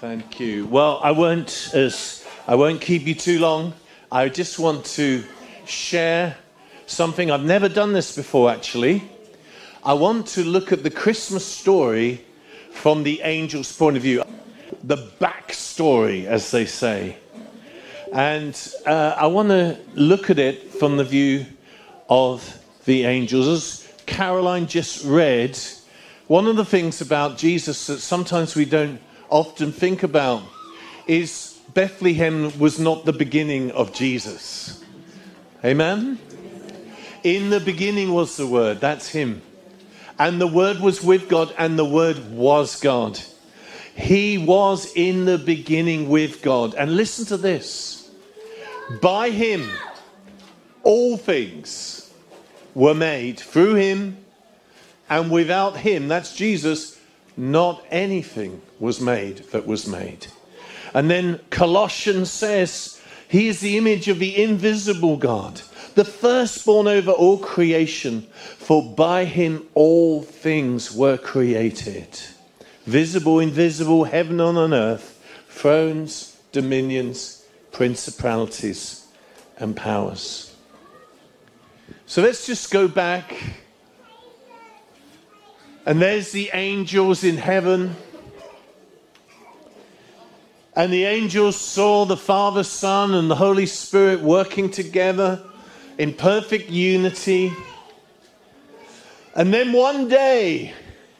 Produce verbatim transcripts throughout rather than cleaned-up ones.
Thank you. Well, I won't as I won't keep you too long. I just want to share something. I've never done this before, actually. I want to look at the Christmas story from the angel's point of view, the backstory, as they say. And uh, I want to look at it from the view of the angels. As Caroline just read, one of the things about Jesus that sometimes we don't often think about is Bethlehem was not the beginning of Jesus. Amen? In the beginning was the Word, that's Him. And the Word was with God, and the Word was God. He was in the beginning with God. And listen to this. By Him, all things were made. Through Him, and without Him, that's Jesus, not anything was made that was made. And then Colossians says, He is the image of the invisible God, the firstborn over all creation, for by Him all things were created. Visible, invisible, heaven and on earth, thrones, dominions, principalities, and powers. So let's just go back. And there's the angels in heaven. And the angels saw the Father, Son, and the Holy Spirit working together in perfect unity. And then one day,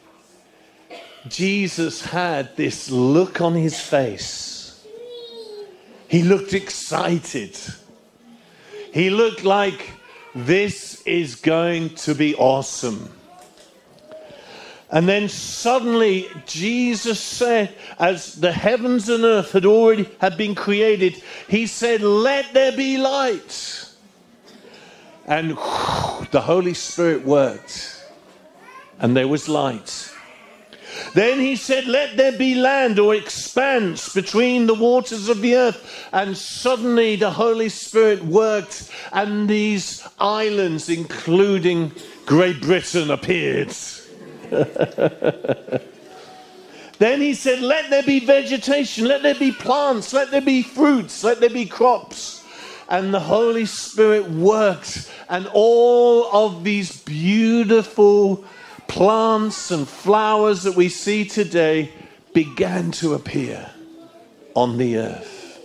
Jesus had this look on his face. He looked excited. He looked like this is going to be awesome. And then suddenly Jesus said, as the heavens and earth had already had been created, He said, let there be light. And whew, the Holy Spirit worked. And there was light. Then He said, let there be land or expanse between the waters of the earth. And suddenly the Holy Spirit worked, and these islands, including Great Britain, appeared. Then He said, let there be vegetation, let there be plants, let there be fruits, let there be crops. And the Holy Spirit worked, and all of these beautiful plants and flowers that we see today began to appear on the earth.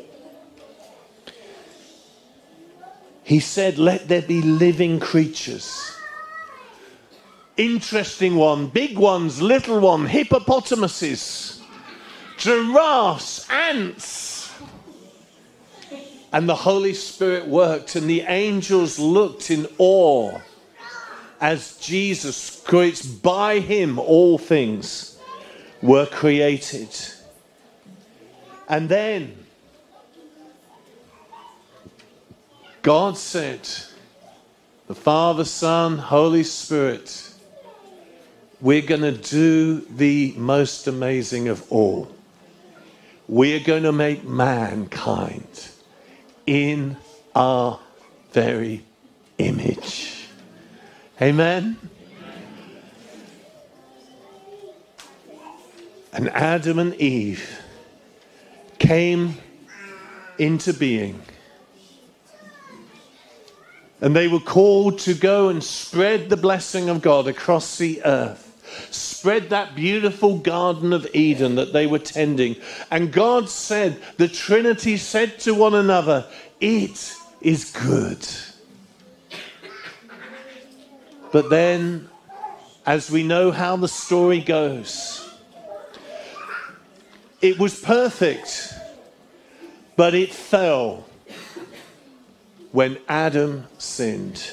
He said, let there be living creatures. Interesting one, big ones, little one, hippopotamuses, giraffes, ants. And the Holy Spirit worked, and the angels looked in awe as Jesus creates. By Him all things were created. And then God said, the Father, Son, Holy Spirit, we're going to do the most amazing of all. We're going to make mankind in our very image. Amen? And Adam and Eve came into being. And they were called to go and spread the blessing of God across the earth. Spread that beautiful Garden of Eden that they were tending. And God said, the Trinity said to one another, it is good. But then, as we know how the story goes, it was perfect, but it fell when Adam sinned.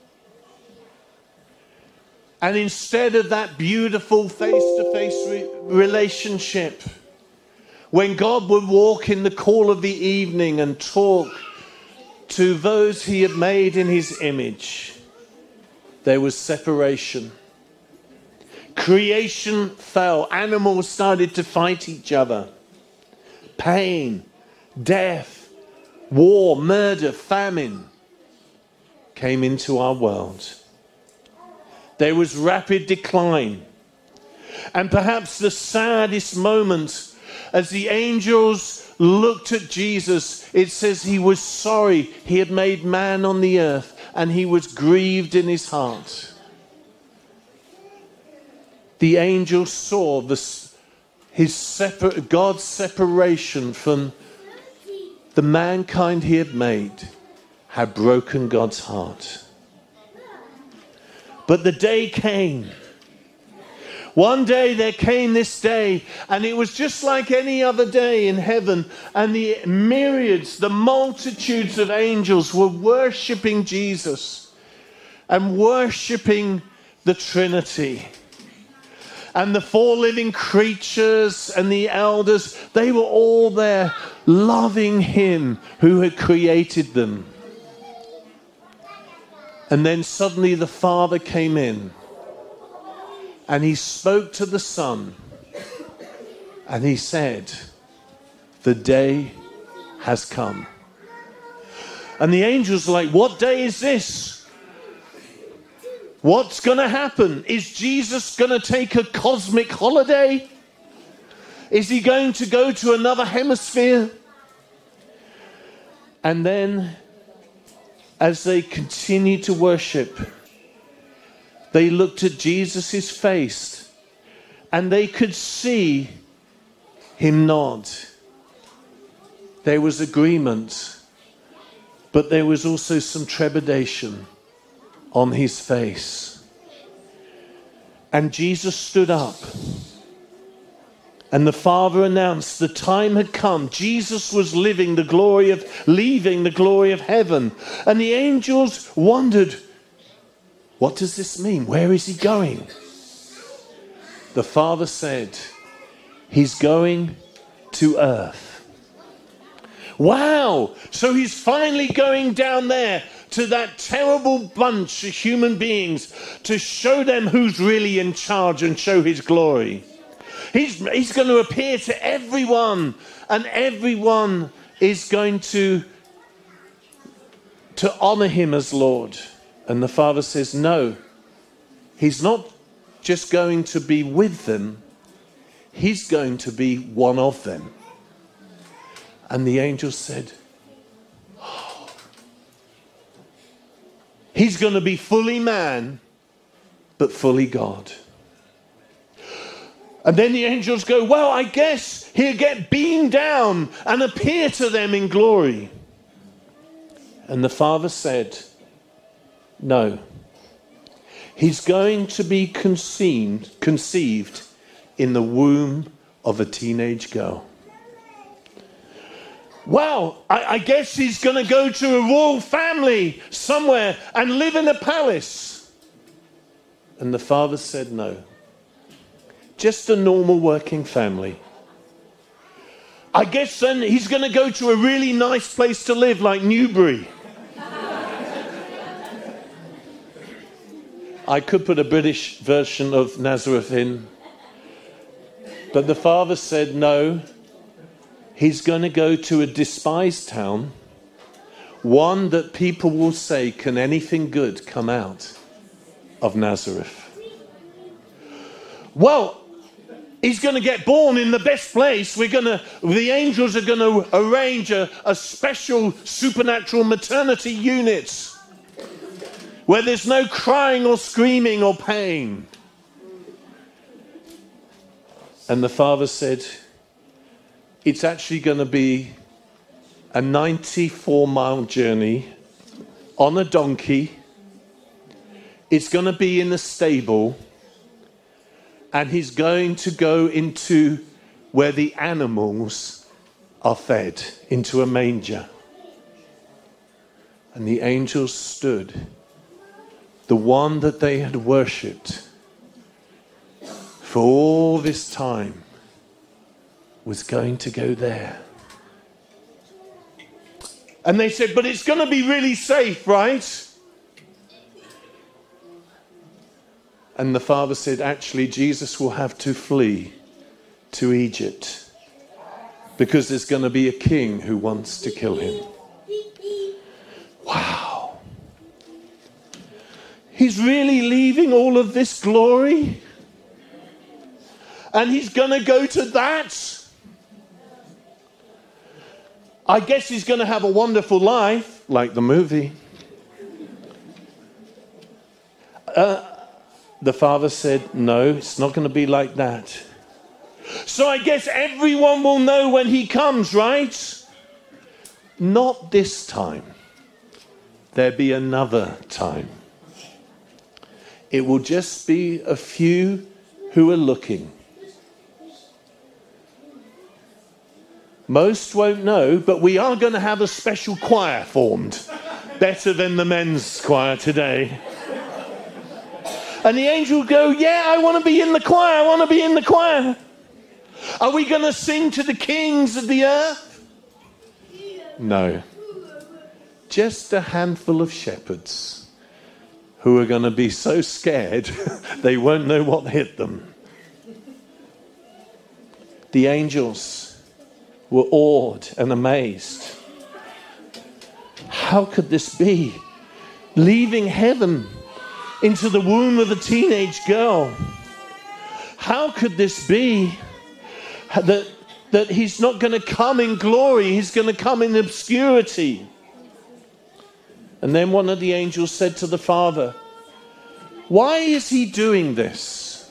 And instead of that beautiful face-to-face re- relationship, when God would walk in the cool of the evening and talk to those He had made in His image, there was separation. Creation fell. Animals started to fight each other. Pain, death, war, murder, famine came into our world. There was rapid decline. And perhaps the saddest moment as the angels looked at Jesus, it says he was sorry he had made man on the earth, and he was grieved in his heart. The angels saw this, his separate, God's separation from the mankind he had made had broken God's heart. But the day came. One day there came this day, and it was just like any other day in heaven, and the myriads, the multitudes of angels were worshipping Jesus and worshipping the Trinity. And the four living creatures and the elders, they were all there loving him who had created them. And then suddenly the Father came in, and he spoke to the Son, and he said, the day has come. And the angels are like, what day is this? What's going to happen? Is Jesus going to take a cosmic holiday? Is he going to go to another hemisphere? And then, as they continued to worship, they looked at Jesus' face, and they could see him nod. There was agreement, but there was also some trepidation on his face. And Jesus stood up, and the Father announced the time had come. Jesus was living the glory of, leaving the glory of heaven. And the angels wondered, what does this mean? Where is he going? The Father said, he's going to earth. Wow! So he's finally going down there to that terrible bunch of human beings to show them who's really in charge and show his glory. He's, he's going to appear to everyone, and everyone is going to, to honor him as Lord. And the Father says, no, he's not just going to be with them, he's going to be one of them. And the angel said, oh, he's going to be fully man, but fully God. And then the angels go, well, I guess he'll get beamed down and appear to them in glory. And the Father said, no, he's going to be conceived, conceived in the womb of a teenage girl. Well, I, I guess he's going to go to a royal family somewhere and live in a palace. And the Father said, no, just a normal working family. I guess then he's going to go to a really nice place to live like Newbury. I could put a British version of Nazareth in. But the Father said, no, he's going to go to a despised town, one that people will say, can anything good come out of Nazareth? Well, he's going to get born in the best place. We're going to, the angels are going to arrange a, a special supernatural maternity unit where there's no crying or screaming or pain. And the Father said, it's actually going to be a ninety-four mile journey on a donkey. It's going to be in a stable. And he's going to go into where the animals are fed, into a manger. And the angels stood. The one that they had worshipped for all this time was going to go there. And they said, but it's going to be really safe, right? And the Father said, actually, Jesus will have to flee to Egypt because there's going to be a king who wants to kill him. Wow. He's really leaving all of this glory? And he's going to go to that? I guess he's going to have a wonderful life, like the movie. Uh, the father said, no, it's not going to be like that. So I guess everyone will know when he comes, right? Not this time. There be another time. It will just be a few who are looking. Most won't know, but we are going to have a special choir formed. Better than the men's choir today. And the angel will go, yeah, I want to be in the choir. I want to be in the choir. Are we going to sing to the kings of the earth? No. Just a handful of shepherds who are going to be so scared they won't know what hit them. The angels were awed and amazed. How could this be? Leaving heaven into the womb of a teenage girl. How could this be? That, that he's not going to come in glory, he's going to come in obscurity. And then one of the angels said to the father, why is he doing this?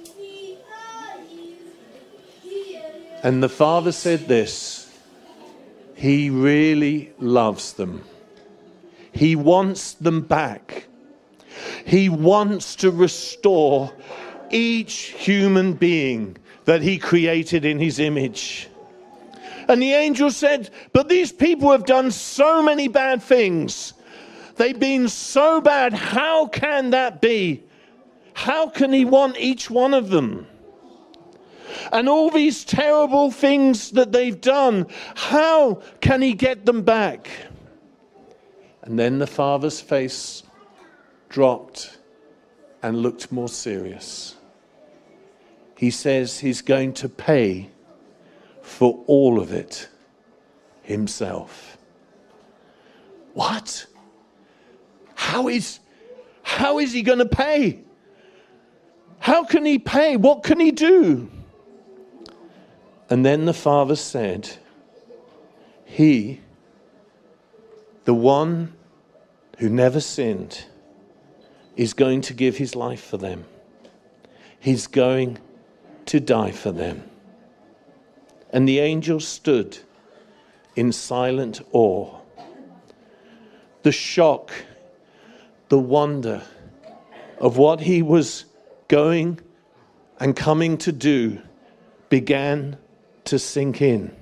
And the father said this, he really loves them. He wants them back. He wants to restore each human being that he created in his image. And the angel said, but these people have done so many bad things. They've been so bad. How can that be? How can he want each one of them? And all these terrible things that they've done, how can he get them back? And then the father's face dropped and looked more serious. He says he's going to pay for all of it himself. What? How is, how is he going to pay? How can he pay? What can he do? And then the father said, he, the one who never sinned, is going to give his life for them. He's going to die for them. And the angel stood in silent awe. The shock, the wonder of what he was going and coming to do began to sink in.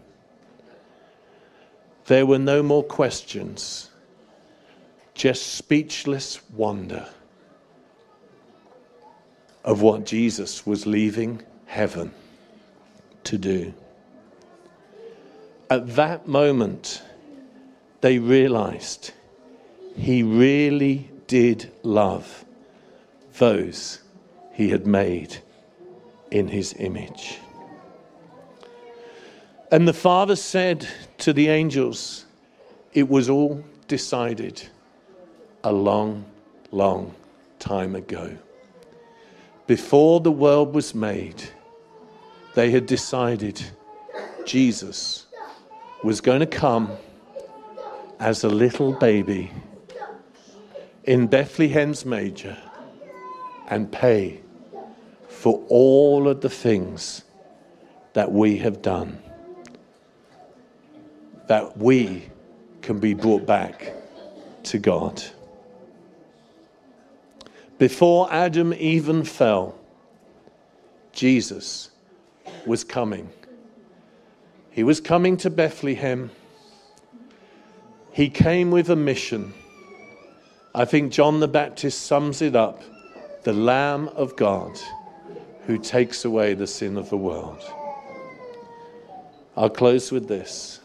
There were no more questions, just speechless wonder of what Jesus was leaving heaven to do. At that moment, they realized he really did love those he had made in his image. And the Father said to the angels, it was all decided a long, long time ago. Before the world was made, they had decided Jesus was going to come as a little baby in Bethlehem's manger and pay for all of the things that we have done, that we can be brought back to God. Before Adam even fell, Jesus was coming. He was coming to Bethlehem. He came with a mission. I think John the Baptist sums it up. The Lamb of God who takes away the sin of the world. I'll close with this.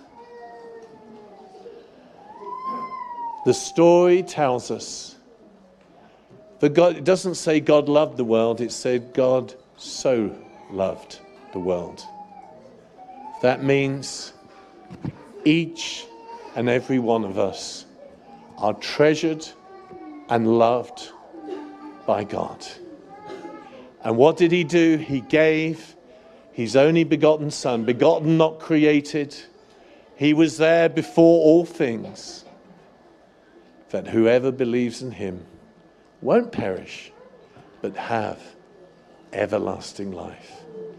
The story tells us that God, it doesn't say God loved the world, it said God so loved the world. That means each and every one of us are treasured and loved by God. And what did he do? He gave his only begotten Son, begotten, not created. He was there before all things, that whoever believes in him won't perish, but have everlasting life.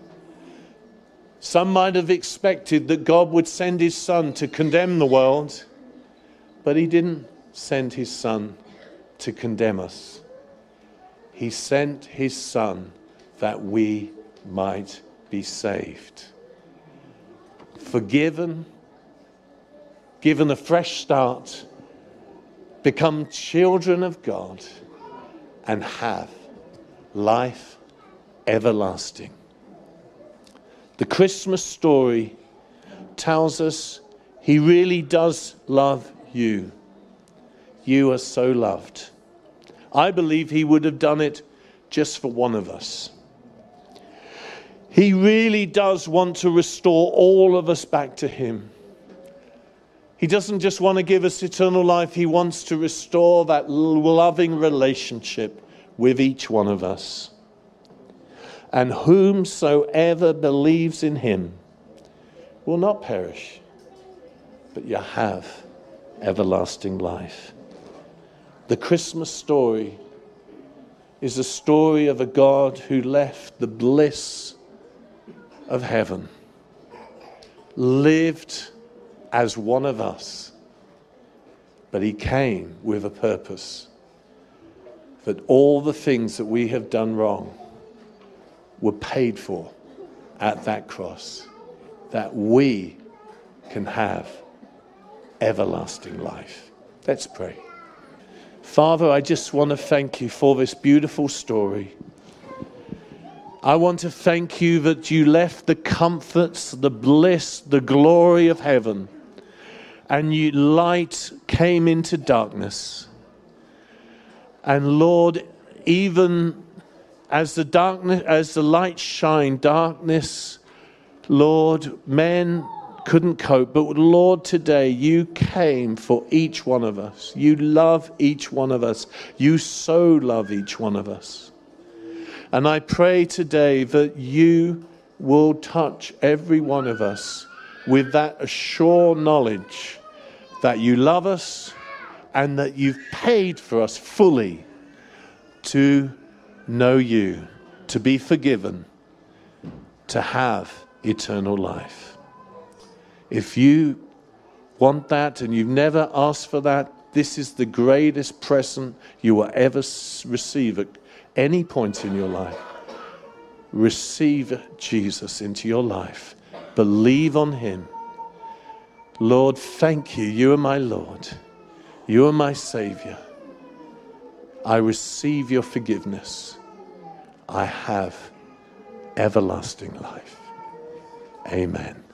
Some might have expected that God would send his son to condemn the world, but he didn't send his son to condemn us. He sent his son that we might be saved, forgiven, given a fresh start, become children of God, and have life everlasting. The Christmas story tells us he really does love you. You are so loved. I believe he would have done it just for one of us. He really does want to restore all of us back to him. He doesn't just want to give us eternal life. He wants to restore that loving relationship with each one of us. And whomsoever believes in him will not perish, but you have everlasting life. The Christmas story is a story of a God who left the bliss of heaven, lived as one of us, but he came with a purpose, that all the things that we have done wrong were paid for at that cross, that we can have everlasting life. Let's pray. Father, I just want to thank you for this beautiful story. I want to thank you that you left the comforts, the bliss, the glory of heaven, and you light came into darkness. And Lord, even as the darkness, as the light shined, darkness, Lord, men couldn't cope. But Lord, today you came for each one of us. You love each one of us. You so love each one of us. And I pray today that you will touch every one of us with that sure knowledge that you love us and that you've paid for us fully to know you, to be forgiven, to have eternal life. If you want that and you've never asked for that, this is the greatest present you will ever receive at any point in your life. Receive Jesus into your life. Believe on him. Lord, thank you. You are my Lord. You are my Savior. I receive your forgiveness. I have everlasting life. Amen.